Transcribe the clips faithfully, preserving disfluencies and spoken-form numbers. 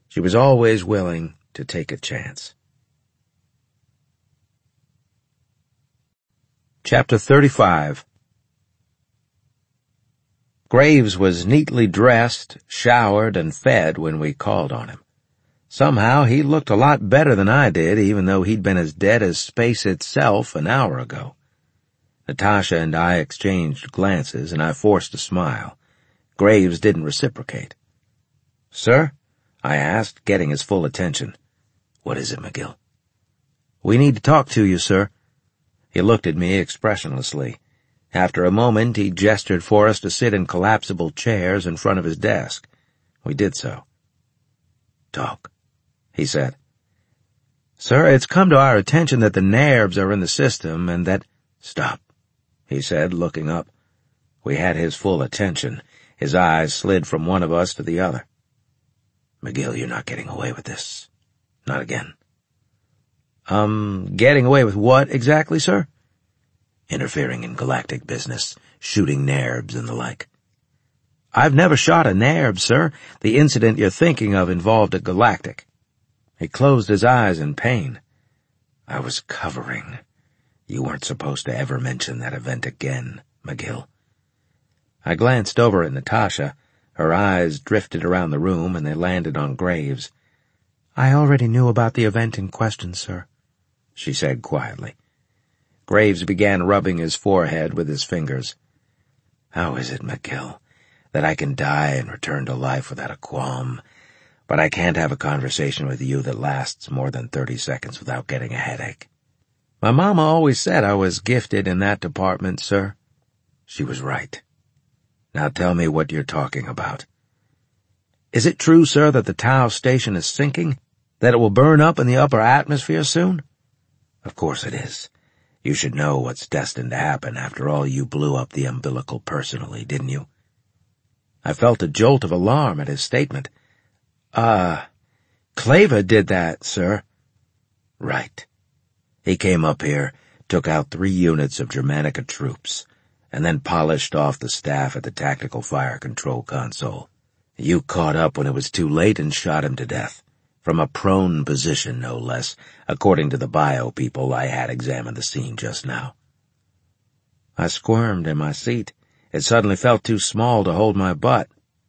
She was always willing to take a chance. Chapter thirty-five. Graves was neatly dressed, showered, and fed when we called on him. Somehow he looked a lot better than I did, even though he'd been as dead as space itself an hour ago. Natasha and I exchanged glances, and I forced a smile. Graves didn't reciprocate. "Sir?" I asked, getting his full attention. "What is it, McGill?" "We need to talk to you, sir." He looked at me expressionlessly. After a moment, he gestured for us to sit in collapsible chairs in front of his desk. We did so. "Talk," he said. "Sir, it's come to our attention that the Nairbs are in the system and that—" "Stop," he said, looking up. We had his full attention. His eyes slid from one of us to the other. "McGill, you're not getting away with this. Not again." Um, getting away with what exactly, sir?" "Interfering in galactic business, shooting Nairbs and the like." "I've never shot a Nairb, sir. The incident you're thinking of involved a galactic." He closed his eyes in pain. "I was covering. You weren't supposed to ever mention that event again, McGill." I glanced over at Natasha. Her eyes drifted around the room, and they landed on Graves. "I already knew about the event in question, sir," she said quietly. Graves began rubbing his forehead with his fingers. "How is it, McGill, that I can die and return to life without a qualm, but I can't have a conversation with you that lasts more than thirty seconds without getting a headache?" "My mama always said I was gifted in that department, sir." "She was right. Now tell me what you're talking about." "Is it true, sir, that the Tau station is sinking? That it will burn up in the upper atmosphere soon?" "Of course it is. You should know what's destined to happen. After all, you blew up the umbilical personally, didn't you?" I felt a jolt of alarm at his statement. Uh, Claver did that, sir." "Right. He came up here, took out three units of Germanica troops, and then polished off the staff at the tactical fire control console. You caught up when it was too late and shot him to death. From a prone position, no less, according to the bio people I had examined the scene just now." I squirmed in my seat. It suddenly felt too small to hold my butt.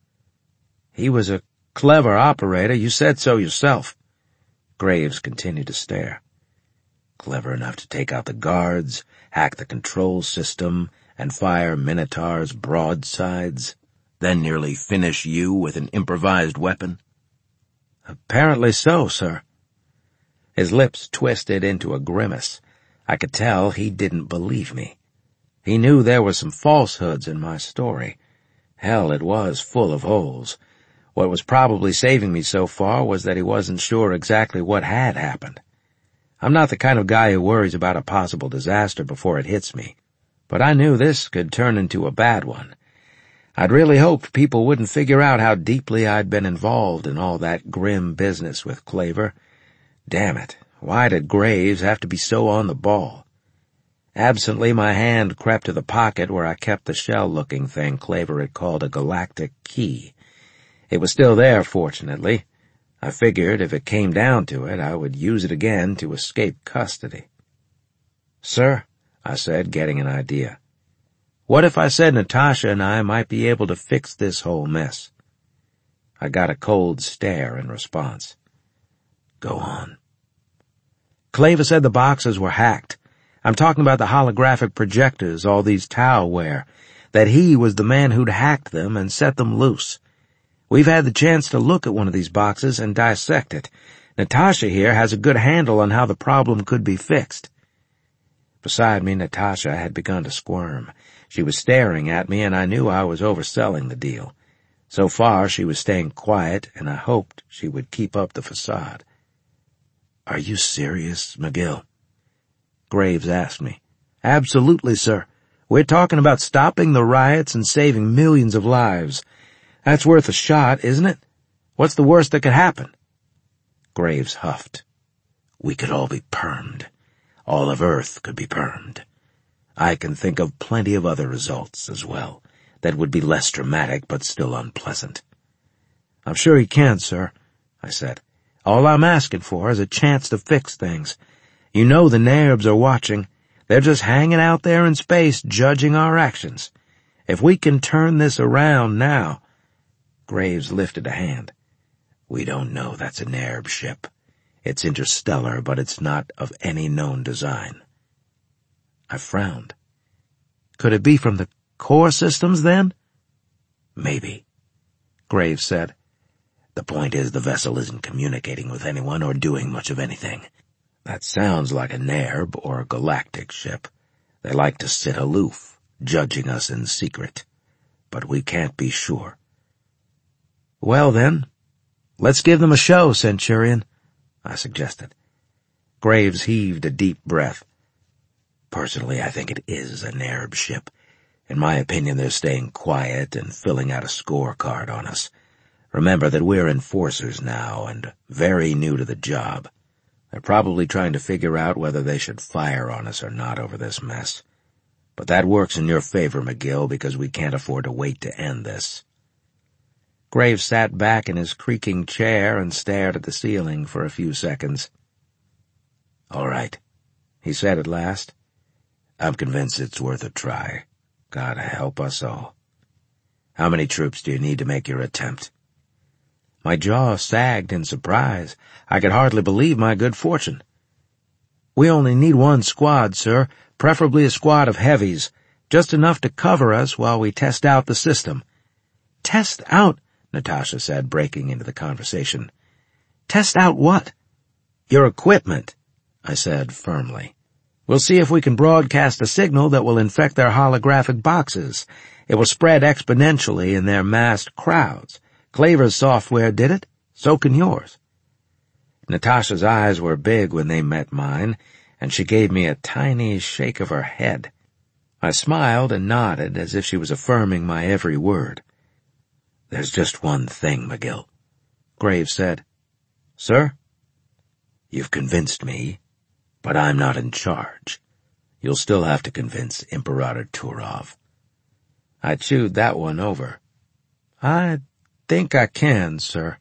"He was a clever operator. You said so yourself." Graves continued to stare. "Clever enough to take out the guards, hack the control system, and fire Minotaur's broadsides, then nearly finish you with an improvised weapon?" "Apparently so, sir." His lips twisted into a grimace. I could tell he didn't believe me. He knew there were some falsehoods in my story. Hell, it was full of holes. What was probably saving me so far was that he wasn't sure exactly what had happened. I'm not the kind of guy who worries about a possible disaster before it hits me, but I knew this could turn into a bad one. I'd really hoped people wouldn't figure out how deeply I'd been involved in all that grim business with Claver. Damn it, why did Graves have to be so on the ball? Absently, my hand crept to the pocket where I kept the shell-looking thing Claver had called a galactic key. It was still there, fortunately. I figured if it came down to it, I would use it again to escape custody. "Sir," I said, getting an idea. "What if I said Natasha and I might be able to fix this whole mess?" I got a cold stare in response. "Go on." "Claver said the boxes were hacked. I'm talking about the holographic projectors all these Tau wear, that he was the man who'd hacked them and set them loose. We've had the chance to look at one of these boxes and dissect it. Natasha here has a good handle on how the problem could be fixed." Beside me, Natasha had begun to squirm. She was staring at me, and I knew I was overselling the deal. So far, she was staying quiet, and I hoped she would keep up the facade. "Are you serious, McGill?" Graves asked me. "Absolutely, sir. We're talking about stopping the riots and saving millions of lives. That's worth a shot, isn't it? What's the worst that could happen?" Graves huffed. "We could all be permed. All of Earth could be permed. I can think of plenty of other results as well that would be less dramatic but still unpleasant." "I'm sure you can, sir. I said. "All I'm asking for is a chance to fix things. You know the Nairbs are watching. They're just hanging out there in space, judging our actions. If we can turn this around now—" Graves lifted a hand. "We don't know that's a Nairb ship. It's interstellar, but it's not of any known design." I frowned. "Could it be from the core systems, then?" "Maybe," Graves said. "The point is the vessel isn't communicating with anyone or doing much of anything. That sounds like a Nairb or a galactic ship. They like to sit aloof, judging us in secret. But we can't be sure." "Well, then, let's give them a show, Centurion," I suggested. Graves heaved a deep breath. "Personally, I think it is a Nairb ship. In my opinion, they're staying quiet and filling out a scorecard on us. Remember that we're enforcers now and very new to the job. They're probably trying to figure out whether they should fire on us or not over this mess. But that works in your favor, McGill, because we can't afford to wait to end this." Graves sat back in his creaking chair and stared at the ceiling for a few seconds. "All right," he said at last. "I'm convinced it's worth a try. God help us all. How many troops do you need to make your attempt?" My jaw sagged in surprise. I could hardly believe my good fortune. "We only need one squad, sir, preferably a squad of heavies, just enough to cover us while we test out the system." "Test out?" Natasha said, breaking into the conversation. "Test out what?" "Your equipment," I said firmly. "We'll see if we can broadcast a signal that will infect their holographic boxes. It will spread exponentially in their massed crowds. Claver's software did it, so can yours." Natasha's eyes were big when they met mine, and she gave me a tiny shake of her head. I smiled and nodded as if she was affirming my every word. "There's just one thing, McGill," Graves said. "Sir?" "You've convinced me, but I'm not in charge. You'll still have to convince Imperator Turov." I chewed that one over. "I think I can, sir."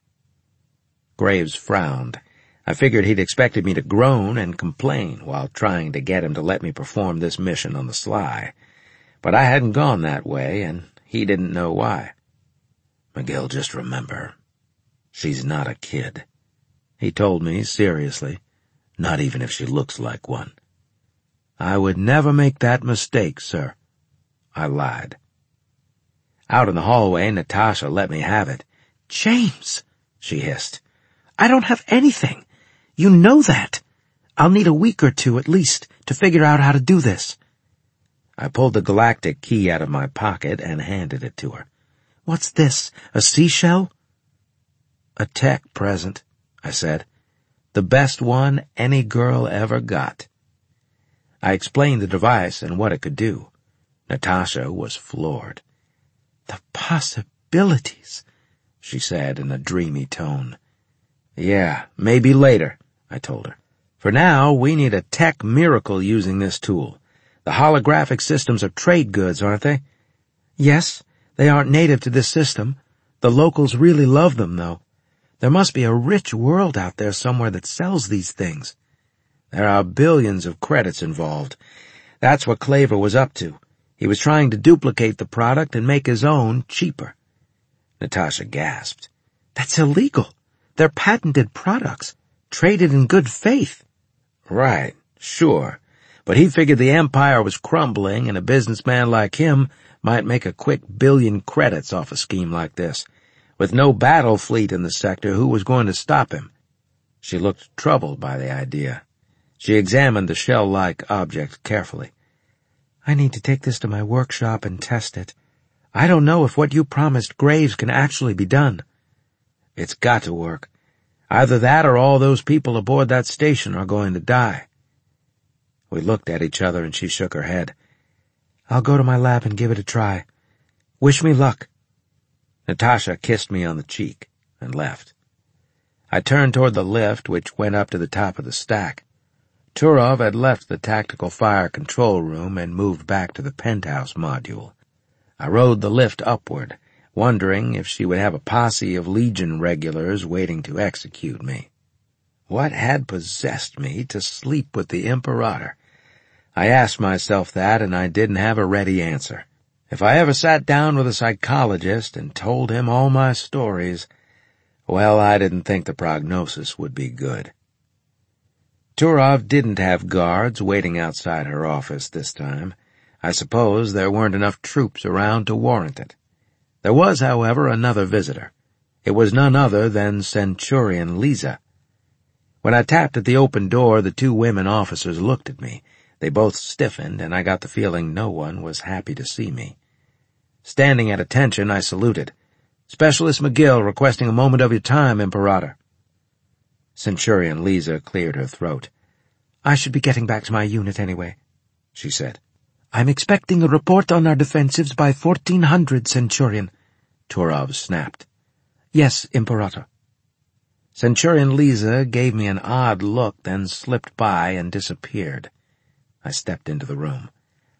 Graves frowned. I figured he'd expected me to groan and complain while trying to get him to let me perform this mission on the sly. But I hadn't gone that way, and he didn't know why. "McGill, just remember, she's not a kid," he told me seriously, "not even if she looks like one." "I would never make that mistake, sir," I lied. Out in the hallway, Natasha let me have it. "James," she hissed, "I don't have anything. You know that. I'll need a week or two at least to figure out how to do this." I pulled the galactic key out of my pocket and handed it to her. "What's this, a seashell?" "A tech present," I said. "The best one any girl ever got." I explained the device and what it could do. Natasha was floored. "The possibilities," she said in a dreamy tone. "Yeah, maybe later," I told her. "For now, we need a tech miracle using this tool. The holographic systems are trade goods, aren't they?" "Yes, they aren't native to this system. The locals really love them, though. There must be a rich world out there somewhere that sells these things." "There are billions of credits involved. That's what Claver was up to. He was trying to duplicate the product and make his own cheaper." Natasha gasped. "That's illegal. They're patented products, traded in good faith." "Right, sure. But he figured the empire was crumbling and a businessman like him might make a quick billion credits off a scheme like this. With no battle fleet in the sector, who was going to stop him?" She looked troubled by the idea. She examined the shell-like object carefully. "I need to take this to my workshop and test it. I don't know if what you promised Graves can actually be done." "It's got to work. Either that or all those people aboard that station are going to die." We looked at each other and she shook her head. "I'll go to my lab and give it a try. Wish me luck." Natasha kissed me on the cheek and left. I turned toward the lift, which went up to the top of the stack. Turov had left the tactical fire control room and moved back to the penthouse module. I rode the lift upward, wondering if she would have a posse of Legion regulars waiting to execute me. What had possessed me to sleep with the Imperator? I asked myself that, and I didn't have a ready answer. If I ever sat down with a psychologist and told him all my stories, well, I didn't think the prognosis would be good. Turov didn't have guards waiting outside her office this time. I suppose there weren't enough troops around to warrant it. There was, however, another visitor. It was none other than Centurion Lisa. When I tapped at the open door, the two women officers looked at me. They both stiffened, and I got the feeling no one was happy to see me. Standing at attention, I saluted. "Specialist McGill requesting a moment of your time, Imperator." Centurion Lisa cleared her throat. "I should be getting back to my unit anyway," she said. "I'm expecting a report on our defensives by fourteen hundred, Centurion," Turov snapped. "Yes, Imperator." Centurion Lisa gave me an odd look, then slipped by and disappeared. I stepped into the room.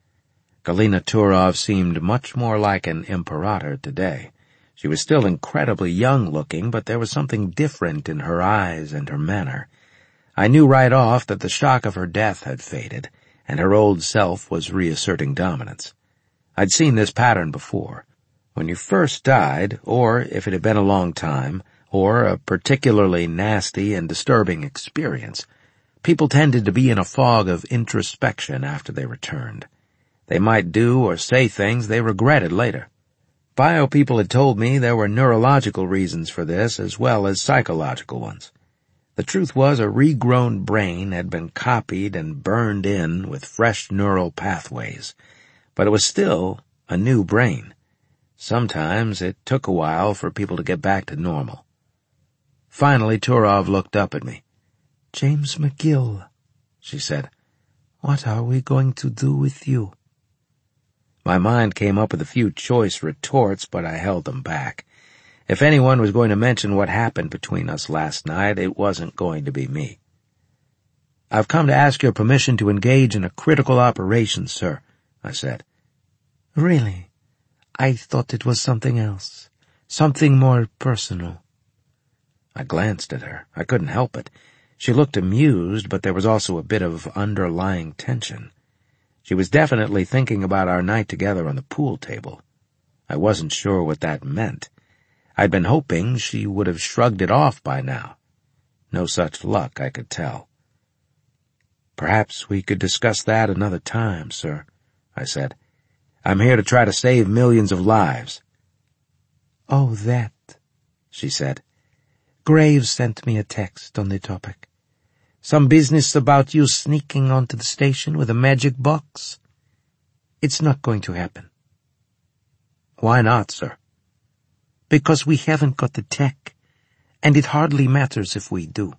Galina Turov seemed much more like an Imperator today. She was still incredibly young-looking, but there was something different in her eyes and her manner. I knew right off that the shock of her death had faded, and her old self was reasserting dominance. I'd seen this pattern before. When you first died, or if it had been a long time, or a particularly nasty and disturbing experience, people tended to be in a fog of introspection after they returned. They might do or say things they regretted later. Bio people had told me there were neurological reasons for this as well as psychological ones. The truth was a regrown brain had been copied and burned in with fresh neural pathways, but it was still a new brain. Sometimes it took a while for people to get back to normal. Finally, Turov looked up at me. "James McGill," she said, "what are we going to do with you?" My mind came up with a few choice retorts, but I held them back. If anyone was going to mention what happened between us last night, it wasn't going to be me. "I've come to ask your permission to engage in a critical operation, sir," I said. "Really? I thought it was something else. Something more personal." I glanced at her. I couldn't help it. She looked amused, but there was also a bit of underlying tension. She was definitely thinking about our night together on the pool table. I wasn't sure what that meant. I'd been hoping she would have shrugged it off by now. No such luck, I could tell. "Perhaps we could discuss that another time, sir," I said. "I'm here to try to save millions of lives." "Oh, that," she said. "Graves sent me a text on the topic. Some business about you sneaking onto the station with a magic box? It's not going to happen." "Why not, sir?" "Because we haven't got the tech, and it hardly matters if we do."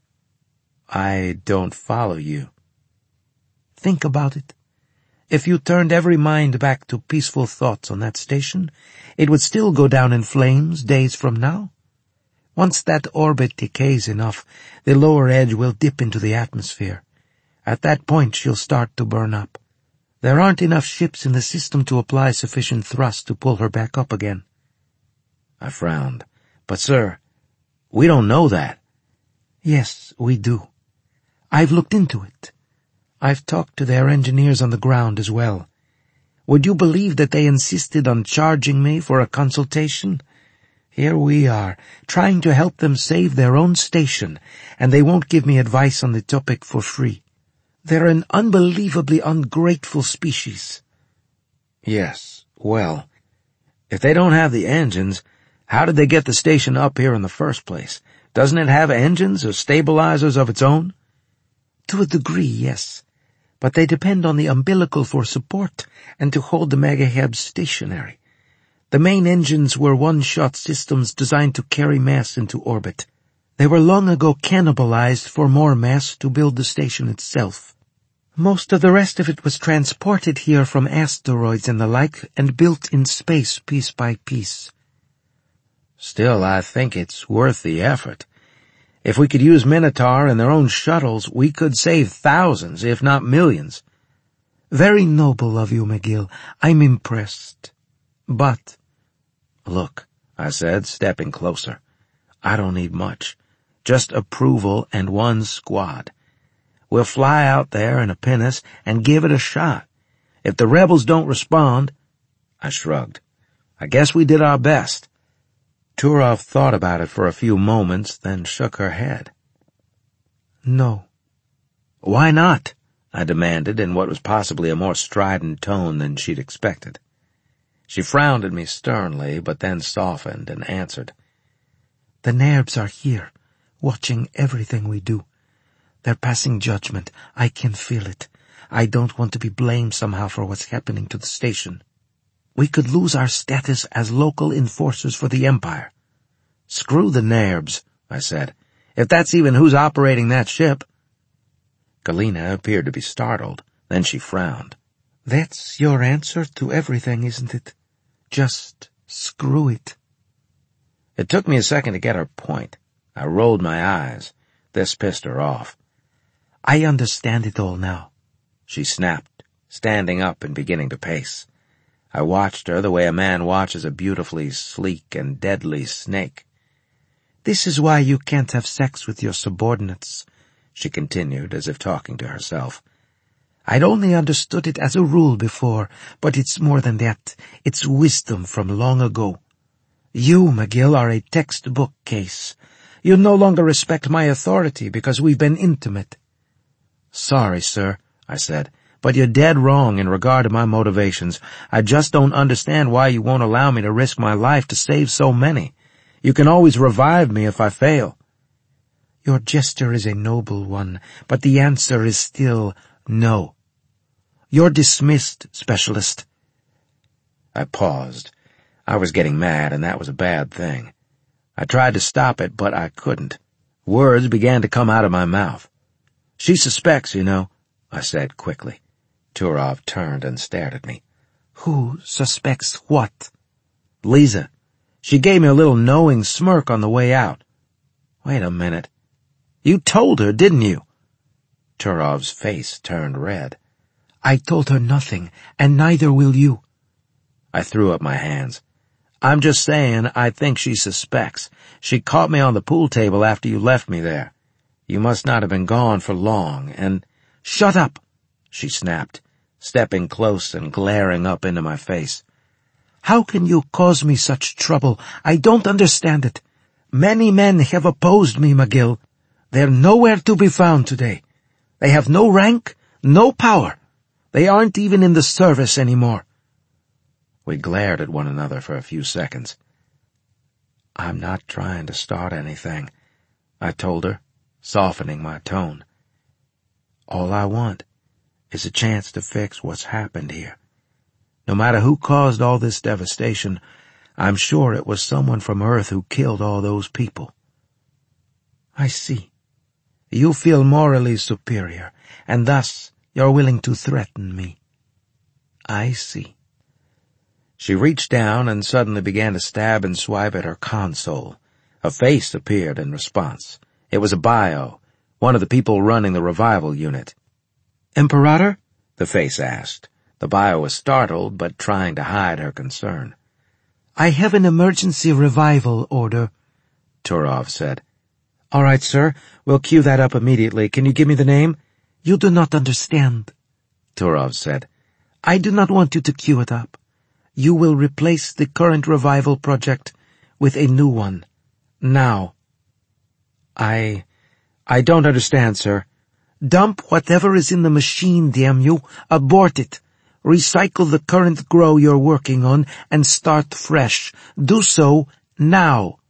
"I don't follow you." "Think about it. If you turned every mind back to peaceful thoughts on that station, it would still go down in flames days from now. Once that orbit decays enough, the lower edge will dip into the atmosphere. At that point, she'll start to burn up. There aren't enough ships in the system to apply sufficient thrust to pull her back up again." I frowned. "But, sir, we don't know that." "Yes, we do. I've looked into it. I've talked to their engineers on the ground as well. Would you believe that they insisted on charging me for a consultation? Here we are, trying to help them save their own station, and they won't give me advice on the topic for free. They're an unbelievably ungrateful species." "Yes, well, if they don't have the engines, how did they get the station up here in the first place? Doesn't it have engines or stabilizers of its own?" "To a degree, yes. But they depend on the umbilical for support and to hold the megahabs stationary. The main engines were one-shot systems designed to carry mass into orbit. They were long ago cannibalized for more mass to build the station itself. Most of the rest of it was transported here from asteroids and the like and built in space piece by piece." "Still, I think it's worth the effort. If we could use Minotaur and their own shuttles, we could save thousands, if not millions." "Very noble of you, McGill. I'm impressed. But Look, I said, stepping closer. I don't need much. Just approval and one squad. We'll fly out there in a pinnace and give it a shot. If the rebels don't respond— I shrugged. I guess we did our best. Turov thought about it for a few moments, then shook her head. No. Why not? I demanded in what was possibly a more strident tone than she'd expected. She frowned at me sternly, but then softened and answered. The Nerbs are here, watching everything we do. They're passing judgment. I can feel it. I don't want to be blamed somehow for what's happening to the station. We could lose our status as local enforcers for the Empire. Screw the Nerbs, I said, if that's even who's operating that ship. Galina appeared to be startled. Then she frowned. That's your answer to everything, isn't it? Just screw it. It took me a second to get her point. I rolled my eyes. This pissed her off. I understand it all now, she snapped, standing up and beginning to pace. I watched her the way a man watches a beautifully sleek and deadly snake. This is why you can't have sex with your subordinates, she continued, as if talking to herself. I'd only understood it as a rule before, but it's more than that. It's wisdom from long ago. You, McGill, are a textbook case. You no longer respect my authority because we've been intimate. Sorry, sir, I said, but you're dead wrong in regard to my motivations. I just don't understand why you won't allow me to risk my life to save so many. You can always revive me if I fail. Your gesture is a noble one, but the answer is still no. You're dismissed, Specialist. I paused. I was getting mad, and that was a bad thing. I tried to stop it, but I couldn't. Words began to come out of my mouth. She suspects, you know, I said quickly. Turov turned and stared at me. Who suspects what? Lisa. She gave me a little knowing smirk on the way out. Wait a minute. You told her, didn't you? Turov's face turned red. I told her nothing, and neither will you. I threw up my hands. I'm just saying I think she suspects. She caught me on the pool table after you left me there. You must not have been gone for long, and— Shut up, she snapped, stepping close and glaring up into my face. How can you cause me such trouble? I don't understand it. Many men have opposed me, McGill. They're nowhere to be found today. They have no rank, no power. They aren't even in the service anymore. We glared at one another for a few seconds. I'm not trying to start anything, I told her, softening my tone. All I want is a chance to fix what's happened here. No matter who caused all this devastation, I'm sure it was someone from Earth who killed all those people. I see. You feel morally superior, and thus you're willing to threaten me. I see. She reached down and suddenly began to stab and swipe at her console. A face appeared in response. It was a bio, one of the people running the revival unit. Imperator? The face asked. The bio was startled, but trying to hide her concern. I have an emergency revival order, Turov said. All right, sir. We'll queue that up immediately. Can you give me the name? You do not understand, Turov said. I do not want you to queue it up. You will replace the current revival project with a new one. Now. I... I don't understand, sir. Dump whatever is in the machine, damn you. Abort it. Recycle the current grow you're working on and start fresh. Do so now.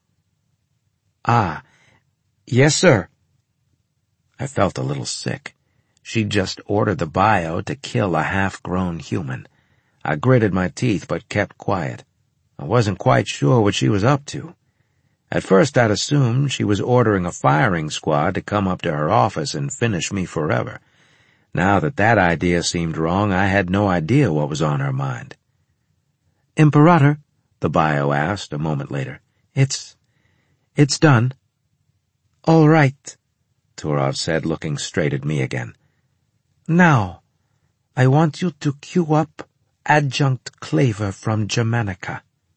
Ah, yes, sir. I felt a little sick. She'd just ordered the bio to kill a half-grown human. I gritted my teeth but kept quiet. I wasn't quite sure what she was up to. At first I'd assumed she was ordering a firing squad to come up to her office and finish me forever. Now that that idea seemed wrong, I had no idea what was on her mind. Imperator, the bio asked a moment later. It's... it's done. All right, Turov said, looking straight at me again. Now, I want you to queue up Adjunct Claver from Germanica.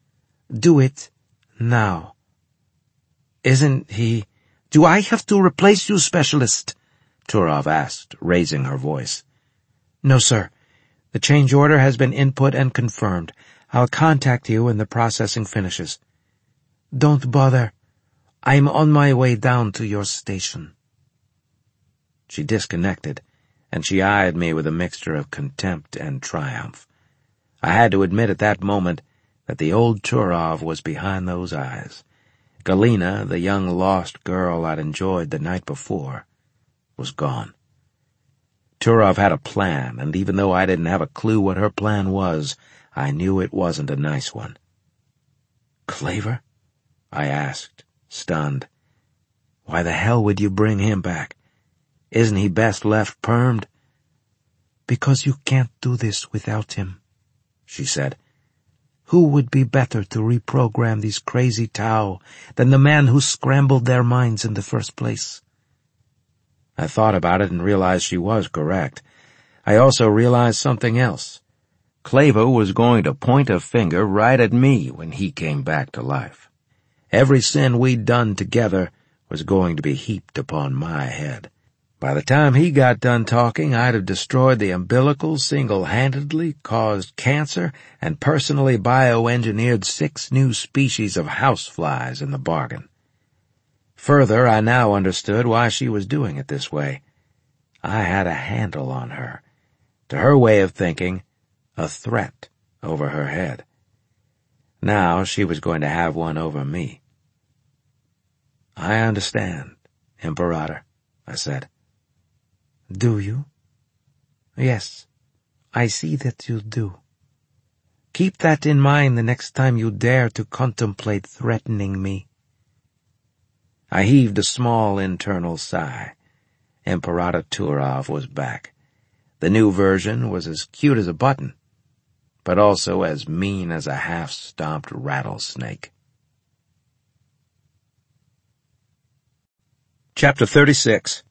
Do it now. Isn't he... Do I have to replace you, Specialist? Turov asked, raising her voice. No, sir. The change order has been input and confirmed. I'll contact you when the processing finishes. Don't bother. I'm on my way down to your station. She disconnected, and she eyed me with a mixture of contempt and triumph. I had to admit at that moment that the old Turov was behind those eyes. Galina, the young lost girl I'd enjoyed the night before, was gone. Turov had a plan, and even though I didn't have a clue what her plan was, I knew it wasn't a nice one. Klaver? I asked, stunned. Why the hell would you bring him back? Isn't he best left permed? Because you can't do this without him, she said. Who would be better to reprogram these crazy Tau than the man who scrambled their minds in the first place? I thought about it and realized she was correct. I also realized something else. Klaver was going to point a finger right at me when he came back to life. Every sin we'd done together was going to be heaped upon my head. By the time he got done talking, I'd have destroyed the umbilical single-handedly, caused cancer, and personally bioengineered six new species of houseflies in the bargain. Further, I now understood why she was doing it this way. I had a handle on her. To her way of thinking, a threat over her head. Now she was going to have one over me. I understand, Imperator, I said. Do you? Yes, I see that you do. Keep that in mind the next time you dare to contemplate threatening me. I heaved a small internal sigh. Imperator Turov was back. The new version was as cute as a button, but also as mean as a half-stomped rattlesnake. Chapter thirty-six.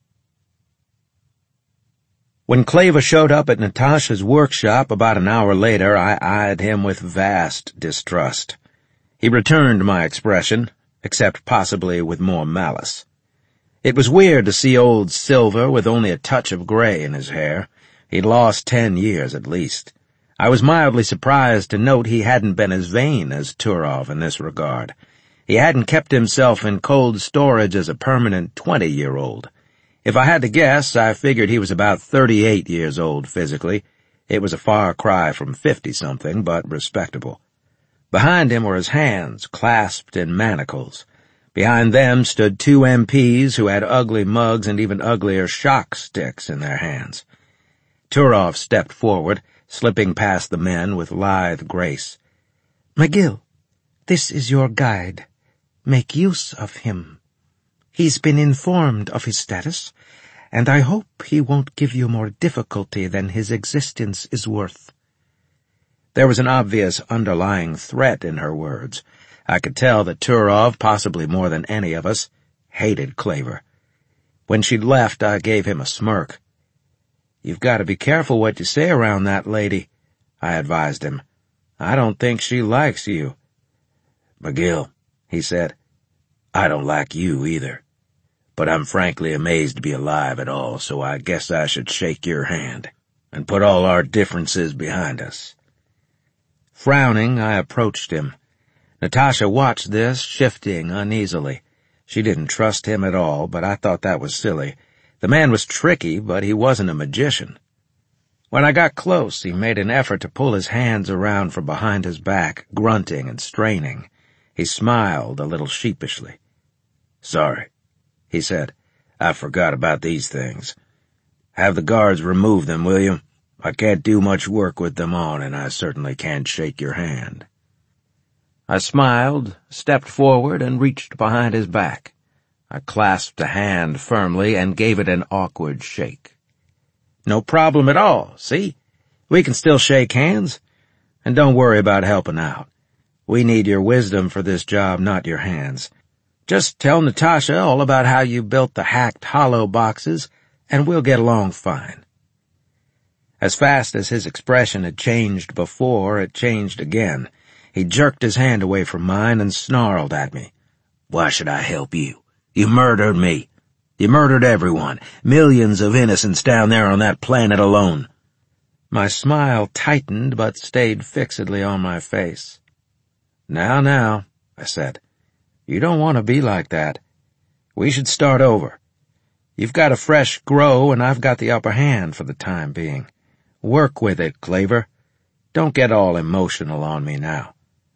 When Klaver showed up at Natasha's workshop about an hour later, I eyed him with vast distrust. He returned my expression, except possibly with more malice. It was weird to see old Silver with only a touch of gray in his hair. He'd lost ten years at least. I was mildly surprised to note he hadn't been as vain as Turov in this regard. He hadn't kept himself in cold storage as a permanent twenty-year-old. If I had to guess, I figured he was about thirty-eight years old physically. It was a far cry from fifty-something, but respectable. Behind him were his hands, clasped in manacles. Behind them stood two M Ps who had ugly mugs and even uglier shock sticks in their hands. Turov stepped forward, slipping past the men with lithe grace. McGill, this is your guide. Make use of him. He's been informed of his status, and I hope he won't give you more difficulty than his existence is worth. There was an obvious underlying threat in her words. I could tell that Turov, possibly more than any of us, hated Klaver. When she'd left, I gave him a smirk. You've got to be careful what you say around that lady, I advised him. I don't think she likes you. McGill, he said, I don't like you either. But I'm frankly amazed to be alive at all, so I guess I should shake your hand and put all our differences behind us. Frowning, I approached him. Natasha watched this, shifting uneasily. She didn't trust him at all, but I thought that was silly. The man was tricky, but he wasn't a magician. When I got close, he made an effort to pull his hands around from behind his back, grunting and straining. He smiled a little sheepishly. Sorry, he said. I forgot about these things. Have the guards remove them, will you? I can't do much work with them on, and I certainly can't shake your hand. I smiled, stepped forward, and reached behind his back. I clasped a hand firmly and gave it an awkward shake. No problem at all, see? We can still shake hands. And don't worry about helping out. We need your wisdom for this job, not your hands. Just tell Natasha all about how you built the hacked hollow boxes, and we'll get along fine. As fast as his expression had changed before, it changed again. He jerked his hand away from mine and snarled at me. "Why should I help you? You murdered me. You murdered everyone. Millions of innocents down there on that planet alone." My smile tightened but stayed fixedly on my face. "Now, now," I said. "You don't want to be like that. We should start over. You've got a fresh grow, and I've got the upper hand for the time being. Work with it, Claver. Don't get all emotional on me now."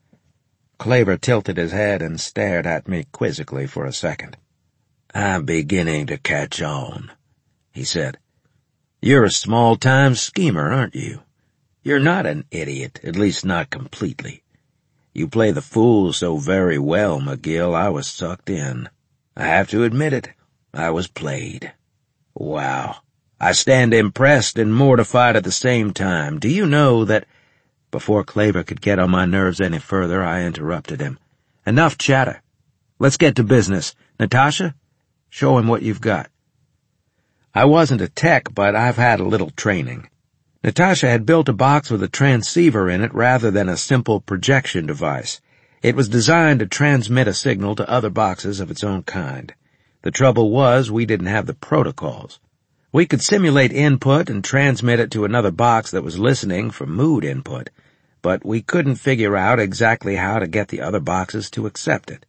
Claver tilted his head and stared at me quizzically for a second. "I'm beginning to catch on," he said. "You're a small-time schemer, aren't you? You're not an idiot, at least not completely. You play the fool so very well, McGill, I was sucked in. I have to admit it, I was played. Wow. I stand impressed and mortified at the same time. Do you know that—" Before Claver could get on my nerves any further, I interrupted him. "Enough chatter. Let's get to business. Natasha, show him what you've got." I wasn't a tech, but I've had a little training. Natasha had built a box with a transceiver in it rather than a simple projection device. It was designed to transmit a signal to other boxes of its own kind. The trouble was we didn't have the protocols. We could simulate input and transmit it to another box that was listening for mood input, but we couldn't figure out exactly how to get the other boxes to accept it.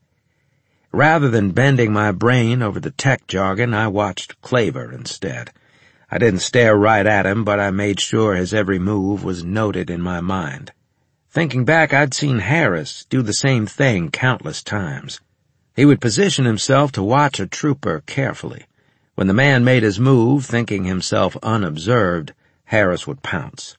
Rather than bending my brain over the tech jargon, I watched Claver instead. I didn't stare right at him, but I made sure his every move was noted in my mind. Thinking back, I'd seen Harris do the same thing countless times. He would position himself to watch a trooper carefully. When the man made his move, thinking himself unobserved, Harris would pounce.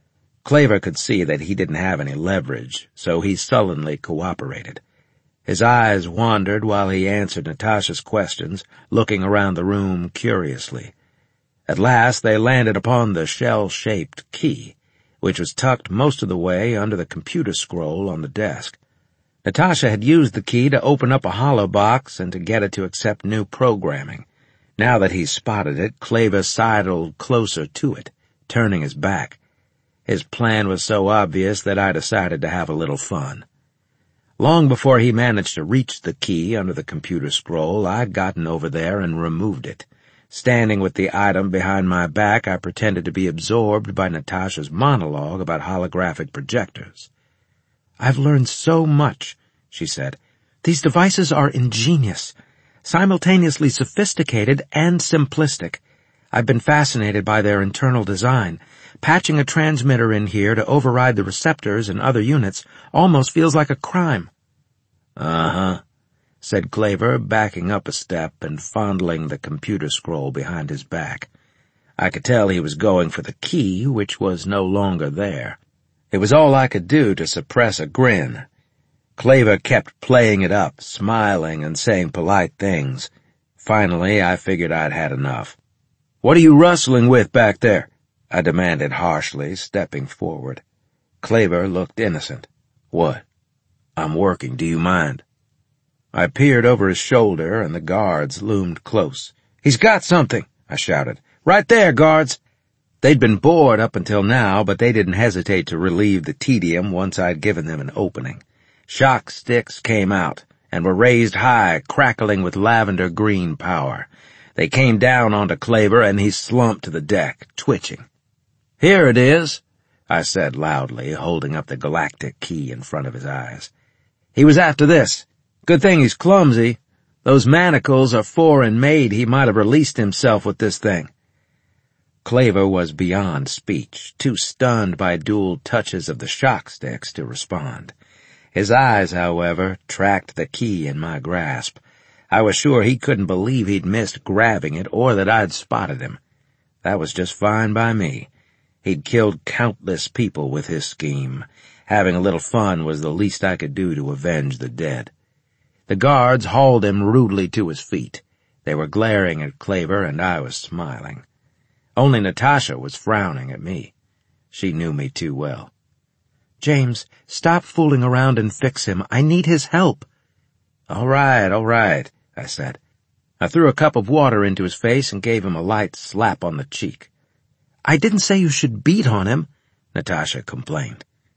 Claver could see that he didn't have any leverage, so he sullenly cooperated. His eyes wandered while he answered Natasha's questions, looking around the room curiously. At last they landed upon the shell-shaped key, which was tucked most of the way under the computer scroll on the desk. Natasha had used the key to open up a hollow box and to get it to accept new programming. Now that he spotted it, Claver sidled closer to it, turning his back. His plan was so obvious that I decided to have a little fun. Long before he managed to reach the key under the computer scroll, I'd gotten over there and removed it. Standing with the item behind my back, I pretended to be absorbed by Natasha's monologue about holographic projectors. "I've learned so much," she said. "These devices are ingenious, simultaneously sophisticated and simplistic. I've been fascinated by their internal design. Patching a transmitter in here to override the receptors and other units almost feels like a crime." "Uh-huh," said Claver, backing up a step and fondling the computer scroll behind his back. I could tell he was going for the key, which was no longer there. It was all I could do to suppress a grin. Claver kept playing it up, smiling and saying polite things. Finally, I figured I'd had enough. "What are you rustling with back there?" I demanded harshly, stepping forward. Claver looked innocent. "What? I'm working. Do you mind?" I peered over his shoulder, and the guards loomed close. "He's got something!" I shouted. "Right there, guards!" They'd been bored up until now, but they didn't hesitate to relieve the tedium once I'd given them an opening. Shock sticks came out, and were raised high, crackling with lavender green power. They came down onto Claver, and he slumped to the deck, twitching. "Here it is," I said loudly, holding up the galactic key in front of his eyes. "He was after this. Good thing he's clumsy. Those manacles are foreign-made. He might have released himself with this thing." Claver was beyond speech, too stunned by dual touches of the shock sticks to respond. His eyes, however, tracked the key in my grasp. I was sure he couldn't believe he'd missed grabbing it or that I'd spotted him. That was just fine by me. He'd killed countless people with his scheme. Having a little fun was the least I could do to avenge the dead. The guards hauled him rudely to his feet. They were glaring at Claver, and I was smiling. Only Natasha was frowning at me. She knew me too well. "James, stop fooling around and fix him. I need his help." "All right, all right," I said. I threw a cup of water into his face and gave him a light slap on the cheek. "I didn't say you should beat on him," Natasha complained.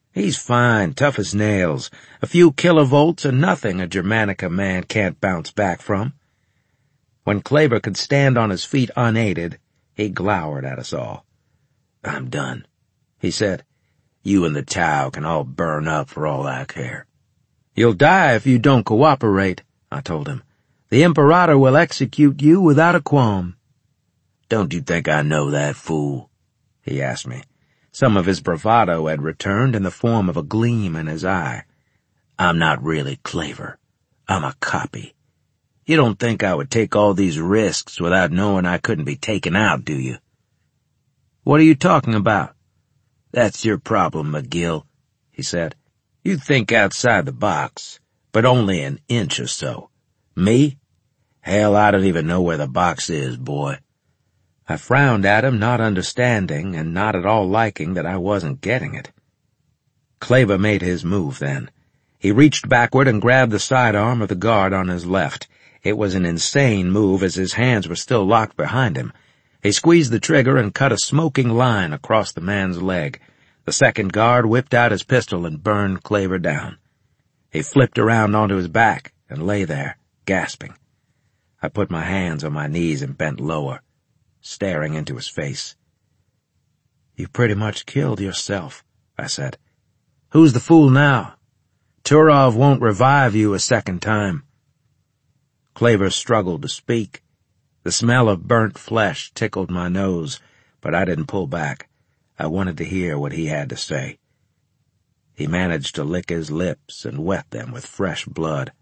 He's fine, tough as nails. A few kilovolts are nothing a Germanica man can't bounce back from. When Klaver could stand on his feet unaided, he glowered at us all. I'm done, he said. You and the Tau can all burn up for all I care. You'll die if you don't cooperate, I told him. The Imperator will execute you without a qualm. Don't you think I know that, fool? He asked me. Some of his bravado had returned in the form of a gleam in his eye. I'm not really Klaver. I'm a copy. You don't think I would take all these risks without knowing I couldn't be taken out, do you? What are you talking about? That's your problem, McGill, he said. You think outside the box, but only an inch or so. Me? Hell, I don't even know where the box is, boy. I frowned at him, not understanding and not at all liking that I wasn't getting it. Klaver made his move then. He reached backward and grabbed the sidearm of the guard on his left. It was an insane move as his hands were still locked behind him. He squeezed the trigger and cut a smoking line across the man's leg. The second guard whipped out his pistol and burned Klaver down. He flipped around onto his back and lay there, gasping. I put my hands on my knees and bent lower, staring into his face. You pretty much killed yourself, I said. Who's the fool now? Turov won't revive you a second time. Klaver struggled to speak. The smell of burnt flesh tickled my nose, but I didn't pull back. I wanted to hear what he had to say. He managed to lick his lips and wet them with fresh blood.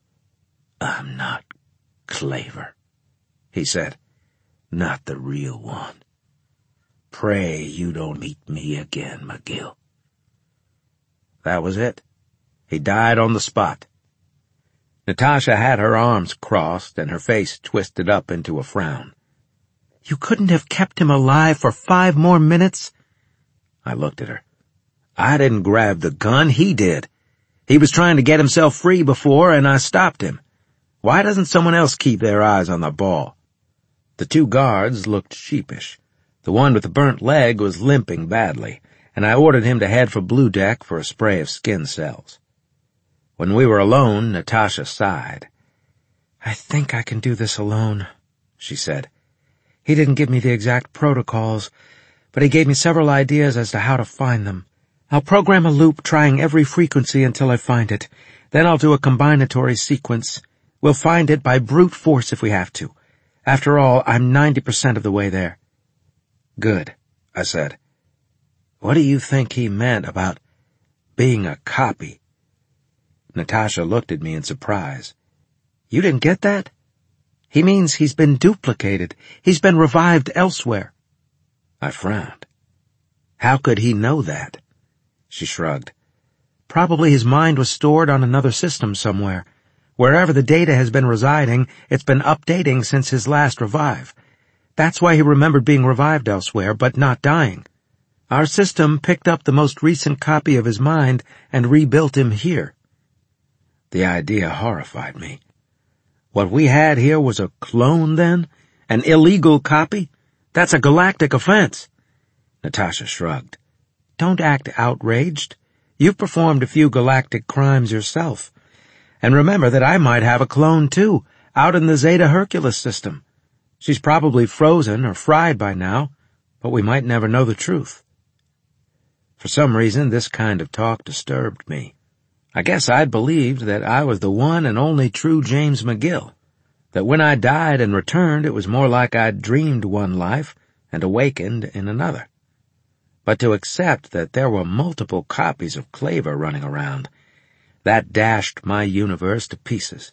I'm not Klaver, he said. Not the real one. Pray you don't meet me again, McGill. That was it. He died on the spot. Natasha had her arms crossed and her face twisted up into a frown. You couldn't have kept him alive for five more minutes? I looked at her. I didn't grab the gun, he did. He was trying to get himself free before, and I stopped him. Why doesn't someone else keep their eyes on the ball? The two guards looked sheepish. The one with the burnt leg was limping badly, and I ordered him to head for Blue Deck for a spray of skin cells. When we were alone, Natasha sighed. I think I can do this alone, she said. He didn't give me the exact protocols, but he gave me several ideas as to how to find them. I'll program a loop trying every frequency until I find it. Then I'll do a combinatory sequence. We'll find it by brute force if we have to. After all, I'm ninety percent of the way there. Good, I said. What do you think he meant about being a copy? Natasha looked at me in surprise. You didn't get that? He means he's been duplicated. He's been revived elsewhere. I frowned. How could he know that? She shrugged. Probably his mind was stored on another system somewhere. Wherever the data has been residing, it's been updating since his last revive. That's why he remembered being revived elsewhere, but not dying. Our system picked up the most recent copy of his mind and rebuilt him here. The idea horrified me. What we had here was a clone, then? An illegal copy? That's a galactic offense. Natasha shrugged. Don't act outraged. You've performed a few galactic crimes yourself. And remember that I might have a clone, too, out in the Zeta Hercules system. She's probably frozen or fried by now, but we might never know the truth. For some reason, this kind of talk disturbed me. I guess I'd believed that I was the one and only true James McGill, that when I died and returned it was more like I'd dreamed one life and awakened in another. But to accept that there were multiple copies of Klaver running around, that dashed my universe to pieces.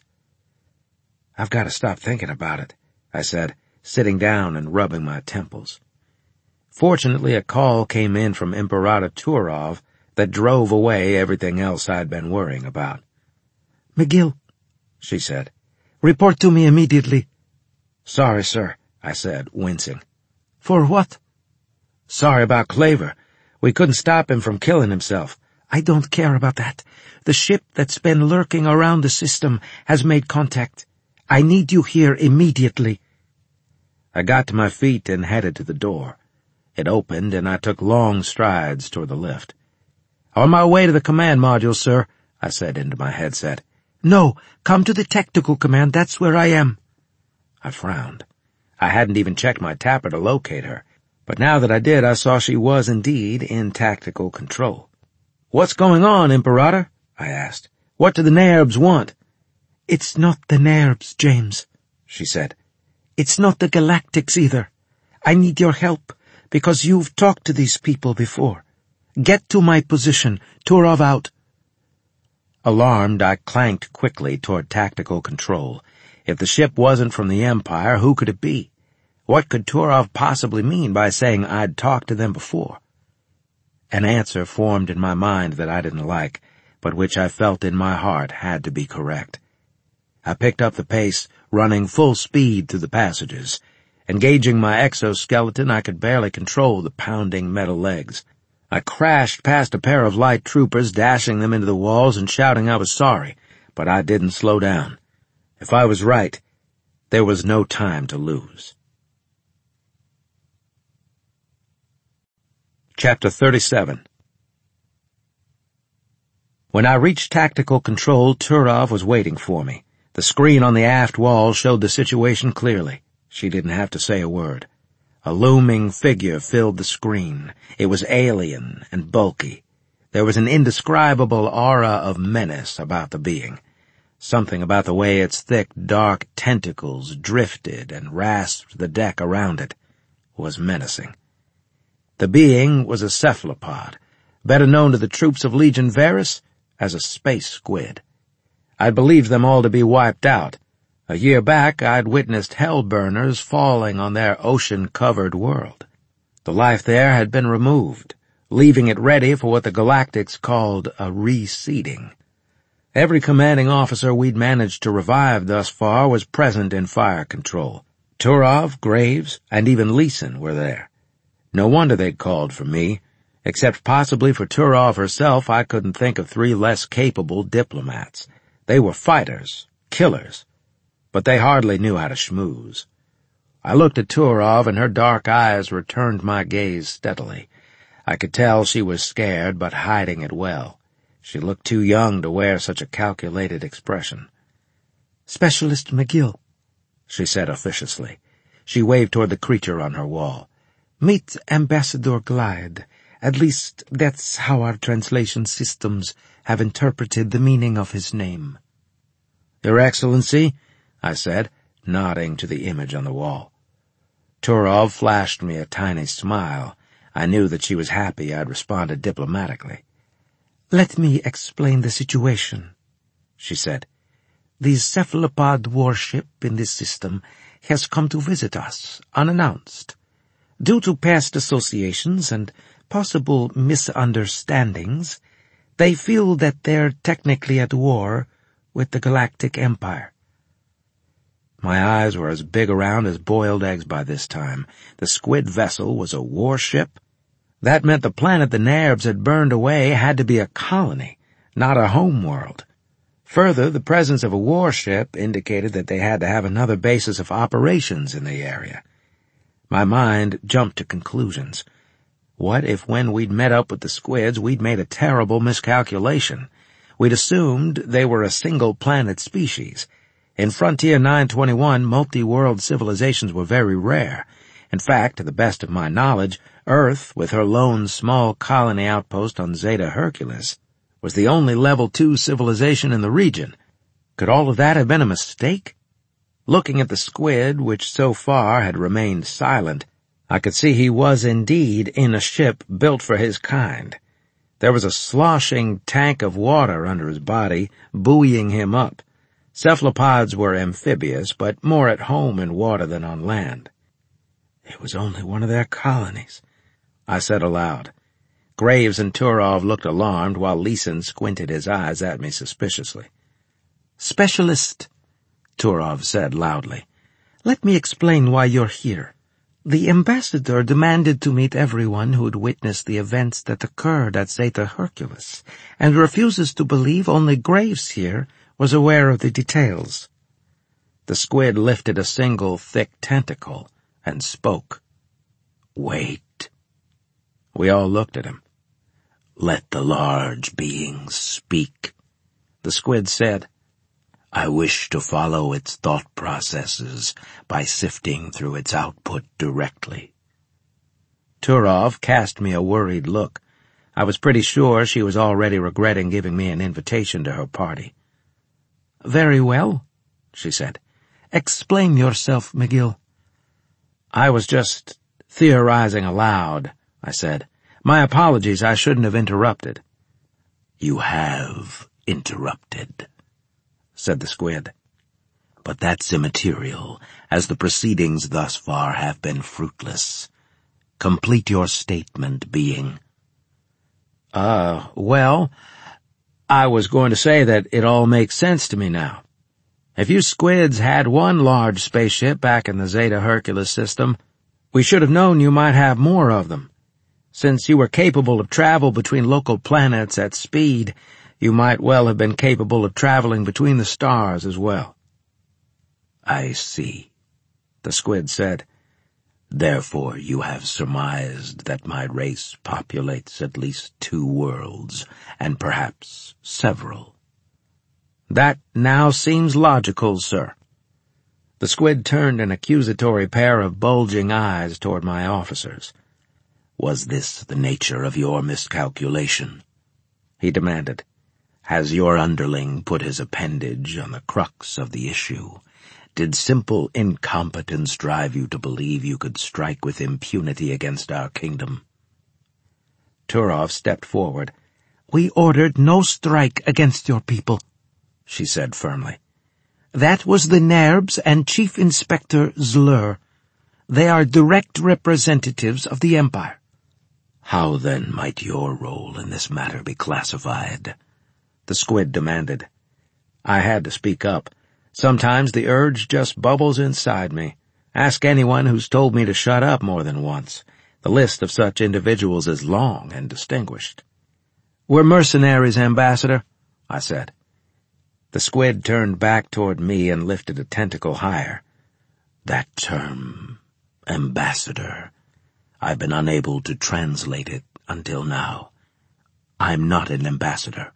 I've got to stop thinking about it, I said, sitting down and rubbing my temples. Fortunately, a call came in from Imperator Turov that drove away everything else I'd been worrying about. McGill, she said, report to me immediately. Sorry, sir, I said, wincing. For what? Sorry about Klaver. We couldn't stop him from killing himself. I don't care about that. The ship that's been lurking around the system has made contact. I need you here immediately. I got to my feet and headed to the door. It opened, and I took long strides toward the lift. "On my way to the command module, sir," I said into my headset. "No, come to the technical command. That's where I am." I frowned. I hadn't even checked my tapper to locate her, but now that I did, I saw she was indeed in tactical control. "What's going on, Imperator?" I asked. "What do the Nerbs want?" "It's not the Nerbs, James," she said. "It's not the Galactics either. I need your help, because you've talked to these people before. Get to my position. Turov out." Alarmed, I clanked quickly toward tactical control. If the ship wasn't from the Empire, who could it be? What could Turov possibly mean by saying I'd talked to them before? An answer formed in my mind that I didn't like, but which I felt in my heart had to be correct. I picked up the pace, running full speed through the passages. Engaging my exoskeleton, I could barely control the pounding metal legs. I crashed past a pair of light troopers, dashing them into the walls and shouting I was sorry, but I didn't slow down. If I was right, there was no time to lose. Chapter thirty-seven. When I reached tactical control, Turov was waiting for me. The screen on the aft wall showed the situation clearly. She didn't have to say a word. A looming figure filled the screen. It was alien and bulky. There was an indescribable aura of menace about the being. Something about the way its thick, dark tentacles drifted and rasped the deck around it was menacing. The being was a cephalopod, better known to the troops of Legion Varus as a space squid. I'd believed them all to be wiped out. A year back, I'd witnessed hellburners falling on their ocean-covered world. The life there had been removed, leaving it ready for what the Galactics called a reseeding. Every commanding officer we'd managed to revive thus far was present in fire control. Turov, Graves, and even Leeson were there. No wonder they'd called for me. Except possibly for Turov herself, I couldn't think of three less capable diplomats. They were fighters, killers, but they hardly knew how to schmooze. I looked at Turov, and her dark eyes returned my gaze steadily. I could tell she was scared, but hiding it well. She looked too young to wear such a calculated expression. "Specialist McGill," she said officiously. She waved toward the creature on her wall. "Meet Ambassador Glide. At least, that's how our translation systems have interpreted the meaning of his name." "Your Excellency," I said, nodding to the image on the wall. Turov flashed me a tiny smile. I knew that she was happy I'd responded diplomatically. "Let me explain the situation," she said. "The cephalopod warship in this system has come to visit us, unannounced. Due to past associations and possible misunderstandings, they feel that they're technically at war with the Galactic Empire." My eyes were as big around as boiled eggs by this time. The squid vessel was a warship? That meant the planet the Nerbs had burned away had to be a colony, not a homeworld. Further, the presence of a warship indicated that they had to have another basis of operations in the area. My mind jumped to conclusions. What if when we'd met up with the squids we'd made a terrible miscalculation? We'd assumed they were a single-planet species. In Frontier nine twenty-one, multi-world civilizations were very rare. In fact, to the best of my knowledge, Earth, with her lone small colony outpost on Zeta Hercules, was the only level two civilization in the region. Could all of that have been a mistake? Looking at the squid, which so far had remained silent, I could see he was indeed in a ship built for his kind. There was a sloshing tank of water under his body, buoying him up. Cephalopods were amphibious, but more at home in water than on land. It was only one of their colonies, I said aloud. Graves and Turov looked alarmed, while Leeson squinted his eyes at me suspiciously. "Specialist," Turov said loudly, "let me explain why you're here. The ambassador demanded to meet everyone who'd witnessed the events that occurred at Zeta Hercules, and refuses to believe only Graves here was aware of the details." The squid lifted a single thick tentacle and spoke. "Wait." We all looked at him. Let the large beings speak, the squid said. I wish to follow its thought processes by sifting through its output directly. Turov cast me a worried look. I was pretty sure she was already regretting giving me an invitation to her party. Very well, she said. Explain yourself, McGill. I was just theorizing aloud, I said. My apologies, I shouldn't have interrupted. You have interrupted, said the squid. But that's immaterial, as the proceedings thus far have been fruitless. Complete your statement, being. Uh, well, I was going to say that it all makes sense to me now. If you squids had one large spaceship back in the Zeta Hercules system, we should have known you might have more of them. Since you were capable of travel between local planets at speed, you might well have been capable of traveling between the stars as well. I see, the squid said. Therefore you have surmised that my race populates at least two worlds, and perhaps several. That now seems logical, sir. The squid turned an accusatory pair of bulging eyes toward my officers. Was this the nature of your miscalculation? He demanded. Has your underling put his appendage on the crux of the issue? Did simple incompetence drive you to believe you could strike with impunity against our kingdom? Turov stepped forward. We ordered no strike against your people, she said firmly. That was the Nerbs and Chief Inspector Zlur. They are direct representatives of the Empire. How then might your role in this matter be classified? The squid demanded. I had to speak up. Sometimes the urge just bubbles inside me. Ask anyone who's told me to shut up more than once. The list of such individuals is long and distinguished. We're mercenaries, Ambassador, I said. The squid turned back toward me and lifted a tentacle higher. That term, ambassador, I've been unable to translate it until now. I'm not an ambassador.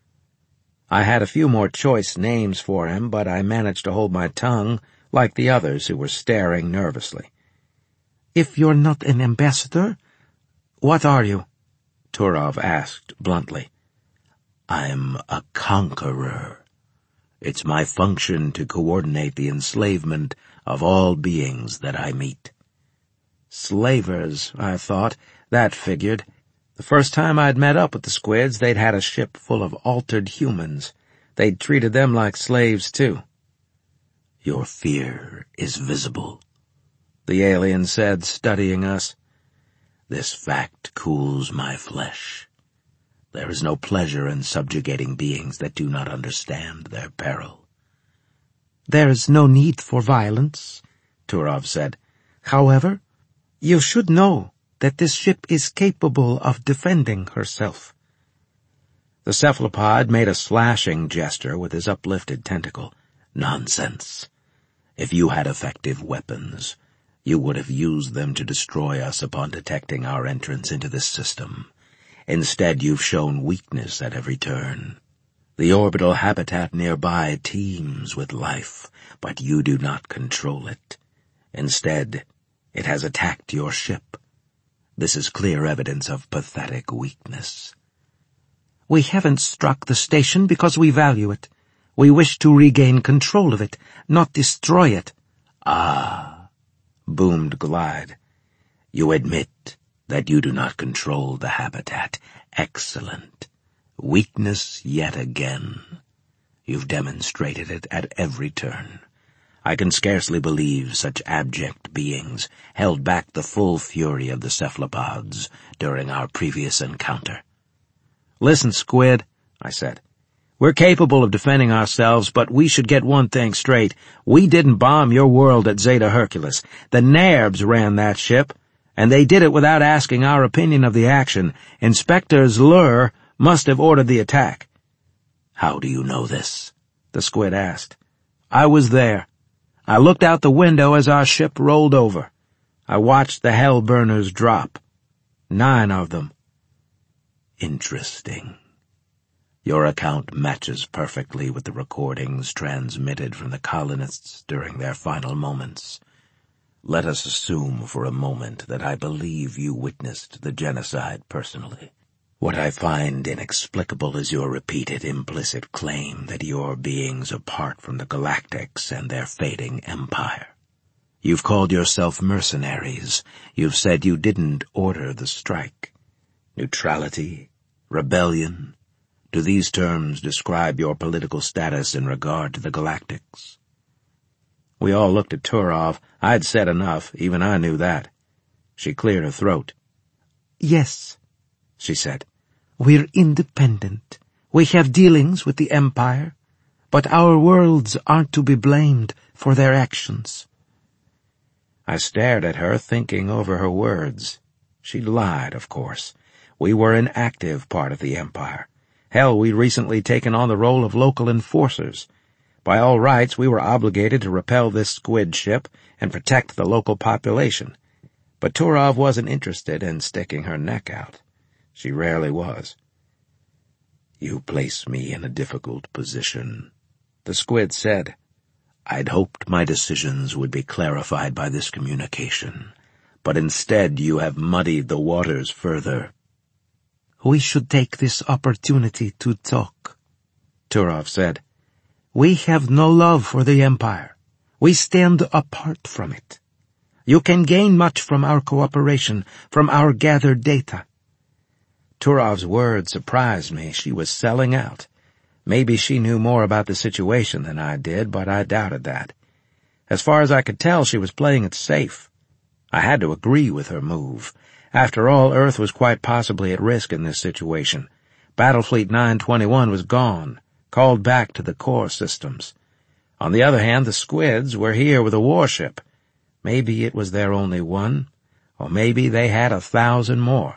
I had a few more choice names for him, but I managed to hold my tongue, like the others who were staring nervously. If you're not an ambassador, what are you? Turov asked bluntly. I'm a conqueror. It's my function to coordinate the enslavement of all beings that I meet. Slavers, I thought. That figured. The first time I'd met up with the squids, they'd had a ship full of altered humans. They'd treated them like slaves, too. Your fear is visible, the alien said, studying us. This fact cools my flesh. There is no pleasure in subjugating beings that do not understand their peril. There is no need for violence, Turov said. However, you should know that this ship is capable of defending herself. The cephalopod made a slashing gesture with his uplifted tentacle. Nonsense. If you had effective weapons, you would have used them to destroy us upon detecting our entrance into this system. Instead, you've shown weakness at every turn. The orbital habitat nearby teems with life, but you do not control it. Instead, it has attacked your ship. This is clear evidence of pathetic weakness. We haven't struck the station because we value it. We wish to regain control of it, not destroy it. Ah, boomed Glide. You admit that you do not control the habitat. Excellent. Weakness yet again. You've demonstrated it at every turn. I can scarcely believe such abject beings held back the full fury of the cephalopods during our previous encounter. Listen, Squid, I said. We're capable of defending ourselves, but we should get one thing straight. We didn't bomb your world at Zeta Hercules. The Nerbs ran that ship, and they did it without asking our opinion of the action. Inspector Zlur must have ordered the attack. How do you know this? The squid asked. I was there. I looked out the window as our ship rolled over. I watched the hell burners drop. Nine of them. interesting. Your account matches perfectly with the recordings transmitted from the colonists during their final moments. Let us assume for a moment that I believe you witnessed the genocide personally. What I find inexplicable is your repeated implicit claim that you're beings apart from the Galactics and their fading empire. You've called yourself mercenaries. You've said you didn't order the strike. Neutrality, rebellion, do these terms describe your political status in regard to the Galactics? We all looked at Turov. I'd said enough, even I knew that. She cleared her throat. Yes, she said. We're independent. We have dealings with the Empire, but our worlds aren't to be blamed for their actions. I stared at her, thinking over her words. She'd lied, of course. We were an active part of the Empire. Hell, we'd recently taken on the role of local enforcers. By all rights, we were obligated to repel this squid ship and protect the local population. But Turov wasn't interested in sticking her neck out. She rarely was. You place me in a difficult position, the squid said. I'd hoped my decisions would be clarified by this communication, but instead you have muddied the waters further. We should take this opportunity to talk, Turov said. We have no love for the Empire. We stand apart from it. You can gain much from our cooperation, from our gathered data. Turov's words surprised me. She was selling out. Maybe she knew more about the situation than I did, but I doubted that. As far as I could tell, she was playing it safe. I had to agree with her move. After all, Earth was quite possibly at risk in this situation. Battlefleet nine twenty-one was gone, called back to the core systems. On the other hand, the squids were here with a warship. Maybe it was their only one, or maybe they had a thousand more.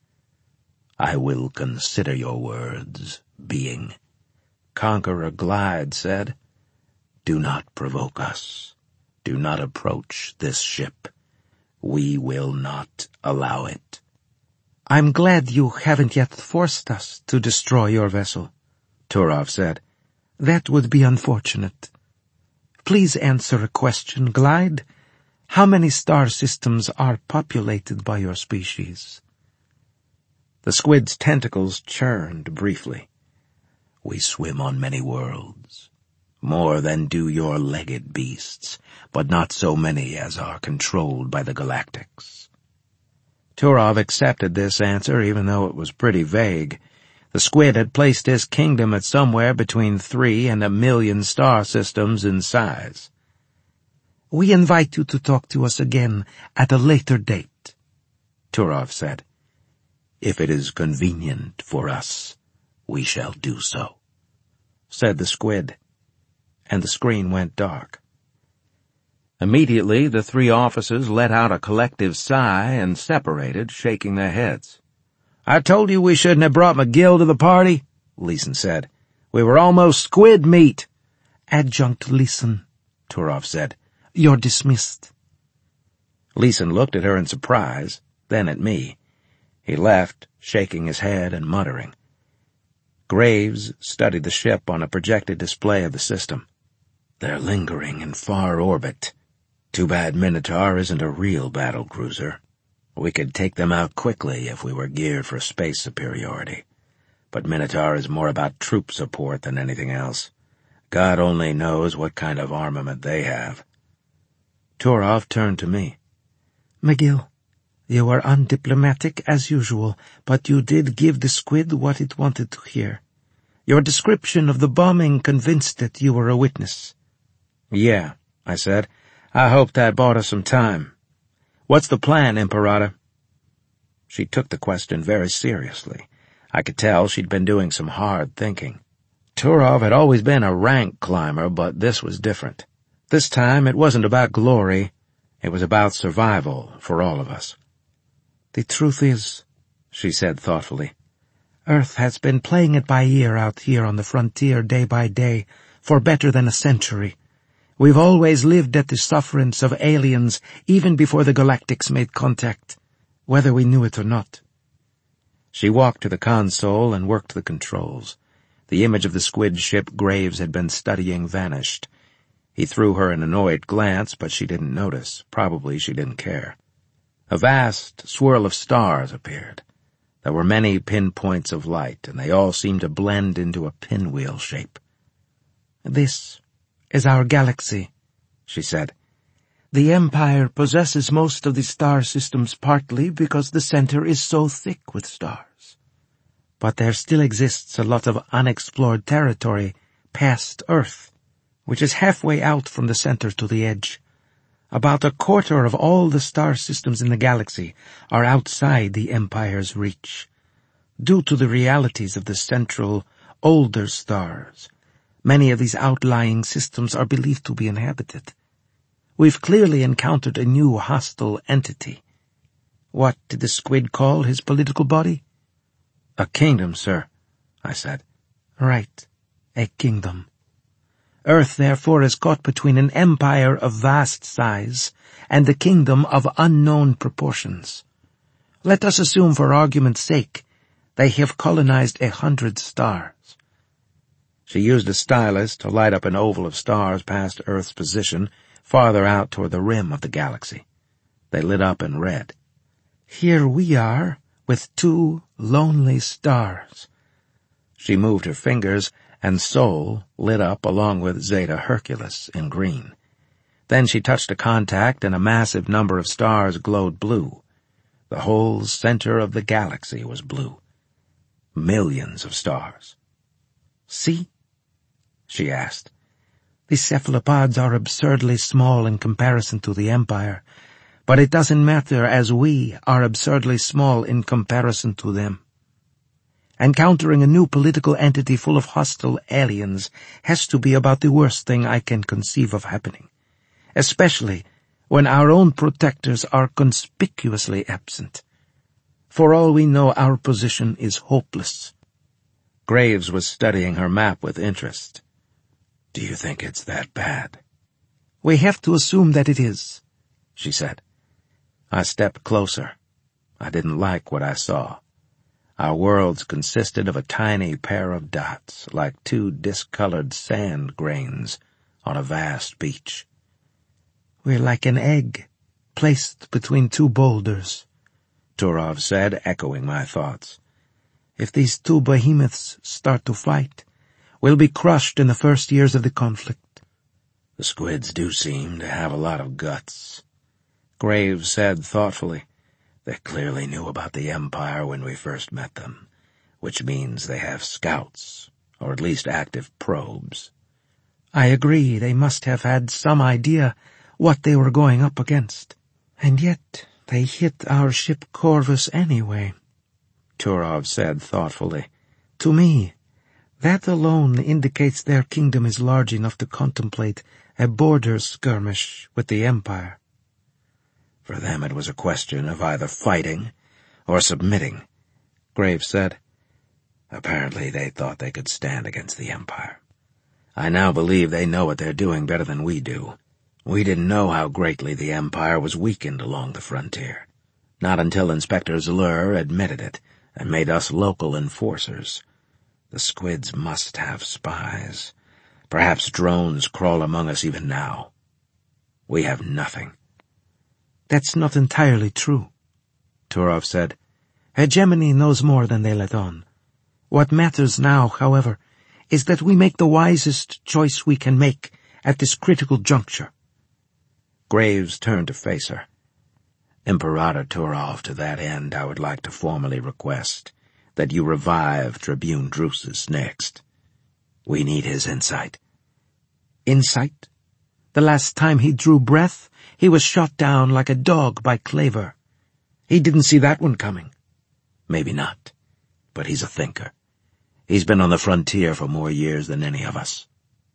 I will consider your words, being. Conqueror Glide said, Do not provoke us. Do not approach this ship. We will not allow it. I'm glad you haven't yet forced us to destroy your vessel, Turov said. That would be unfortunate. Please answer a question, Glide. How many star systems are populated by your species? The squid's tentacles churned briefly. We swim on many worlds, more than do your legged beasts, but not so many as are controlled by the Galactics. Turov accepted this answer, even though it was pretty vague. The squid had placed his kingdom at somewhere between three and a million star systems in size. We invite you to talk to us again at a later date, Turov said. If it is convenient for us, we shall do so, said the squid, and the screen went dark. Immediately, the three officers let out a collective sigh and separated, shaking their heads. I told you we shouldn't have brought McGill to the party, Leeson said. We were almost squid meat. Adjunct Leeson, Turov said. You're dismissed. Leeson looked at her in surprise, then at me. He left, shaking his head and muttering. Graves studied the ship on a projected display of the system. They're lingering in far orbit. Too bad Minotaur isn't a real battle cruiser. We could take them out quickly if we were geared for space superiority. But Minotaur is more about troop support than anything else. God only knows what kind of armament they have. Turov turned to me. McGill, you were undiplomatic as usual, but you did give the squid what it wanted to hear. Your description of the bombing convinced it you were a witness. Yeah, I said. I hoped that bought us some time. What's the plan, Imperator? She took the question very seriously. I could tell she'd been doing some hard thinking. Turov had always been a rank climber, but this was different. This time it wasn't about glory. It was about survival for all of us. The truth is, she said thoughtfully, Earth has been playing it by ear out here on the frontier day by day for better than a century. We've always lived at the sufferance of aliens even before the Galactics made contact, whether we knew it or not. She walked to the console and worked the controls. The image of the squid ship Graves had been studying vanished. He threw her an annoyed glance, but she didn't notice. Probably she didn't care. A vast swirl of stars appeared. There were many pinpoints of light, and they all seemed to blend into a pinwheel shape. "This is our galaxy," she said. "The Empire possesses most of the star systems partly because the center is so thick with stars. But there still exists a lot of unexplored territory past Earth, which is halfway out from the center to the edge. About a quarter of all the star systems in the galaxy are outside the Empire's reach. Due to the realities of the central, older stars, many of these outlying systems are believed to be inhabited. We've clearly encountered a new hostile entity. What did the squid call his political body?" "A kingdom, sir," I said. "Right, a kingdom. Earth, therefore, is caught between an empire of vast size and a kingdom of unknown proportions. Let us assume, for argument's sake, they have colonized a hundred stars." She used a stylus to light up an oval of stars past Earth's position, farther out toward the rim of the galaxy. They lit up in red. "Here we are, with two lonely stars." She moved her fingers, and Sol lit up along with Zeta Herculis in green. Then she touched a contact, and a massive number of stars glowed blue. The whole center of the galaxy was blue. Millions of stars. "See?" she asked. "The cephalopods are absurdly small in comparison to the Empire, but it doesn't matter as we are absurdly small in comparison to them. Encountering a new political entity full of hostile aliens has to be about the worst thing I can conceive of happening, especially when our own protectors are conspicuously absent. For all we know, our position is hopeless." Graves was studying her map with interest. "Do you think it's that bad?" "We have to assume that it is," she said. I stepped closer. I didn't like what I saw. Our worlds consisted of a tiny pair of dots, like two discolored sand grains on a vast beach. "We're like an egg, placed between two boulders," Turov said, echoing my thoughts. "If these two behemoths start to fight, we'll be crushed in the first years of the conflict." "The squids do seem to have a lot of guts," Graves said thoughtfully. "They clearly knew about the Empire when we first met them, which means they have scouts, or at least active probes." "I agree, they must have had some idea what they were going up against. And yet they hit our ship Corvus anyway," Turov said thoughtfully. "To me, that alone indicates their kingdom is large enough to contemplate a border skirmish with the Empire." "For them it was a question of either fighting or submitting," Graves said. "Apparently they thought they could stand against the Empire. I now believe they know what they're doing better than we do. We didn't know how greatly the Empire was weakened along the frontier. Not until Inspector Zlur admitted it and made us local enforcers. The squids must have spies. Perhaps drones crawl among us even now. We have nothing." "That's not entirely true," Turov said. "Hegemony knows more than they let on. What matters now, however, is that we make the wisest choice we can make at this critical juncture." Graves turned to face her. "Imperator Turov, to that end, I would like to formally request that you revive Tribune Drusus next. We need his insight." "Insight? The last time he drew breath, he was shot down like a dog by Claver. He didn't see that one coming." "Maybe not, but he's a thinker. He's been on the frontier for more years than any of us."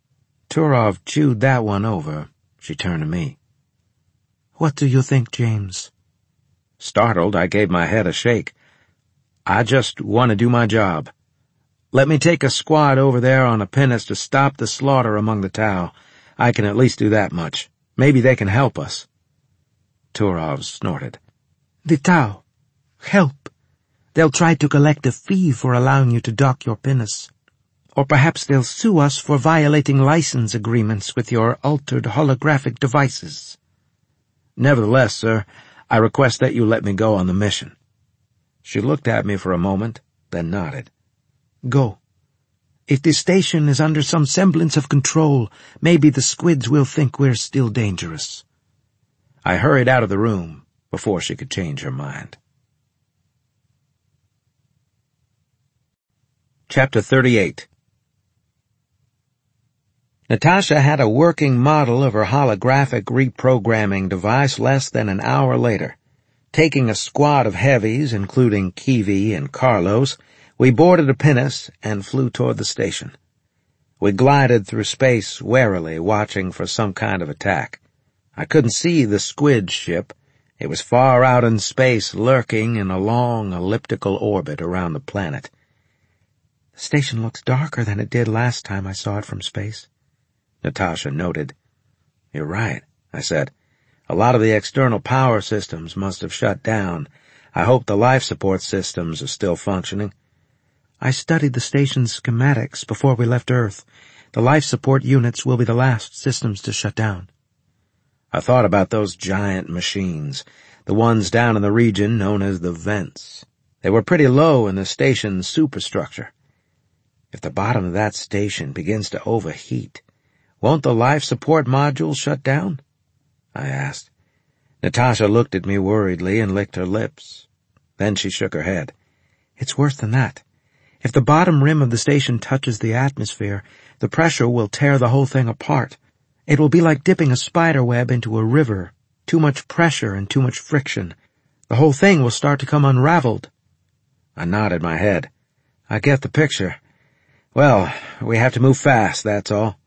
Turov chewed that one over. She turned to me. "What do you think, James?" Startled, I gave my head a shake. "I just want to do my job. Let me take a squad over there on a pinnace to stop the slaughter among the Tau. I can at least do that much. Maybe they can help us." Turov snorted. "The Tau? Help? They'll try to collect a fee for allowing you to dock your pinnace. Or perhaps they'll sue us for violating license agreements with your altered holographic devices. Nevertheless, sir, I request that you let me go on the mission. She looked at me for a moment, then nodded. Go. If the station is under some semblance of control, maybe the squids will think we're still dangerous. I hurried out of the room before she could change her mind. Chapter thirty-eight. Natasha had a working model of her holographic reprogramming device less than an hour later. Taking a squad of heavies, including Kiwi and Carlos, we boarded a pinnace and flew toward the station. We glided through space warily, watching for some kind of attack. I couldn't see the squid ship. It was far out in space, lurking in a long elliptical orbit around the planet. The station looks darker than it did last time I saw it from space, Natasha noted. You're right, I said. A lot of the external power systems must have shut down. I hope the life support systems are still functioning. I studied the station's schematics before we left Earth. The life support units will be the last systems to shut down. I thought about those giant machines, the ones down in the region known as the vents. They were pretty low in the station's superstructure. If the bottom of that station begins to overheat, won't the life support module shut down? I asked. Natasha looked at me worriedly and licked her lips. Then she shook her head. It's worse than that. If the bottom rim of the station touches the atmosphere, the pressure will tear the whole thing apart. It will be like dipping a spider web into a river. Too much pressure and too much friction. The whole thing will start to come unraveled. I nodded my head. I get the picture. Well, we have to move fast, that's all.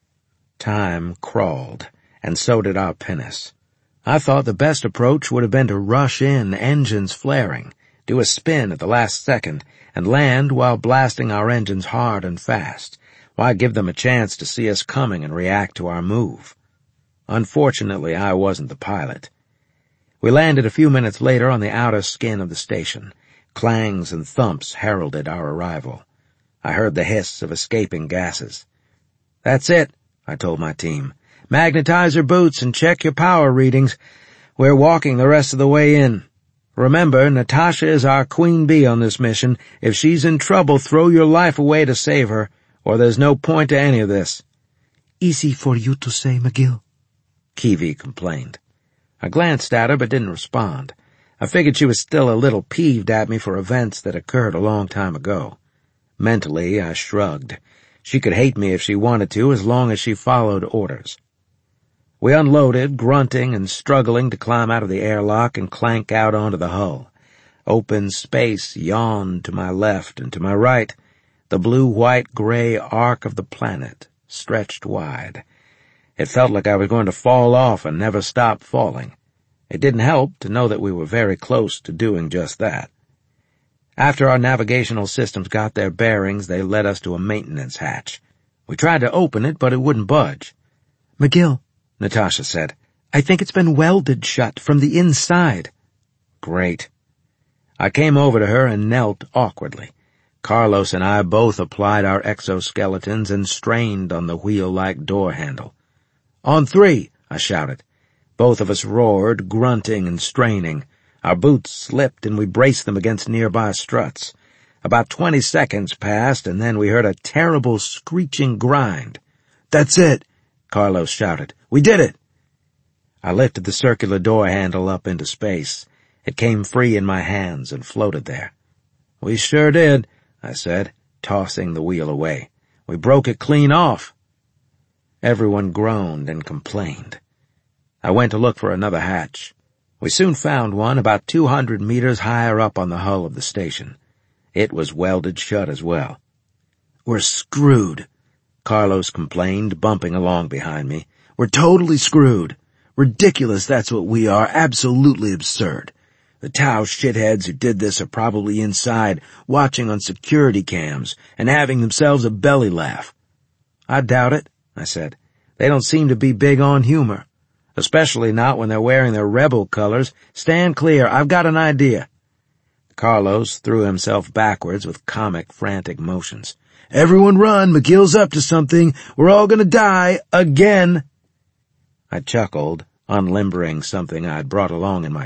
Time crawled, and so did our pinnace. I thought the best approach would have been to rush in, engines flaring, do a spin at the last second, and land while blasting our engines hard and fast. Why give them a chance to see us coming and react to our move? Unfortunately, I wasn't the pilot. We landed a few minutes later on the outer skin of the station. Clangs and thumps heralded our arrival. I heard the hiss of escaping gases. That's it, I told my team. Magnetize your boots and check your power readings. We're walking the rest of the way in. Remember, Natasha is our queen bee on this mission. If she's in trouble, throw your life away to save her, or there's no point to any of this. Easy for you to say, McGill, Kiwi complained. I glanced at her but didn't respond. I figured she was still a little peeved at me for events that occurred a long time ago. Mentally, I shrugged. She could hate me if she wanted to, as long as she followed orders. We unloaded, grunting and struggling to climb out of the airlock and clank out onto the hull. Open space yawned to my left and to my right. The blue-white-gray arc of the planet stretched wide. It felt like I was going to fall off and never stop falling. It didn't help to know that we were very close to doing just that. After our navigational systems got their bearings, they led us to a maintenance hatch. We tried to open it, but it wouldn't budge. McGill, Natasha said, I think it's been welded shut from the inside. Great. I came over to her and knelt awkwardly. Carlos and I both applied our exoskeletons and strained on the wheel-like door handle. On three, I shouted. Both of us roared, grunting and straining. Our boots slipped and we braced them against nearby struts. About twenty seconds passed and then we heard a terrible screeching grind. That's it, Carlos shouted. We did it! I lifted the circular door handle up into space. It came free in my hands and floated there. We sure did, I said, tossing the wheel away. We broke it clean off. Everyone groaned and complained. I went to look for another hatch. We soon found one about two hundred meters higher up on the hull of the station. It was welded shut as well. We're screwed, Carlos complained, bumping along behind me. We're totally screwed. Ridiculous, that's what we are. Absolutely absurd. The Tau shitheads who did this are probably inside, watching on security cams, and having themselves a belly laugh. I doubt it, I said. They don't seem to be big on humor. Especially not when they're wearing their rebel colors. Stand clear, I've got an idea. Carlos threw himself backwards with comic, frantic motions. "Everyone run! McGill's up to something! We're all gonna die! Again!" I chuckled, unlimbering something I'd brought along in my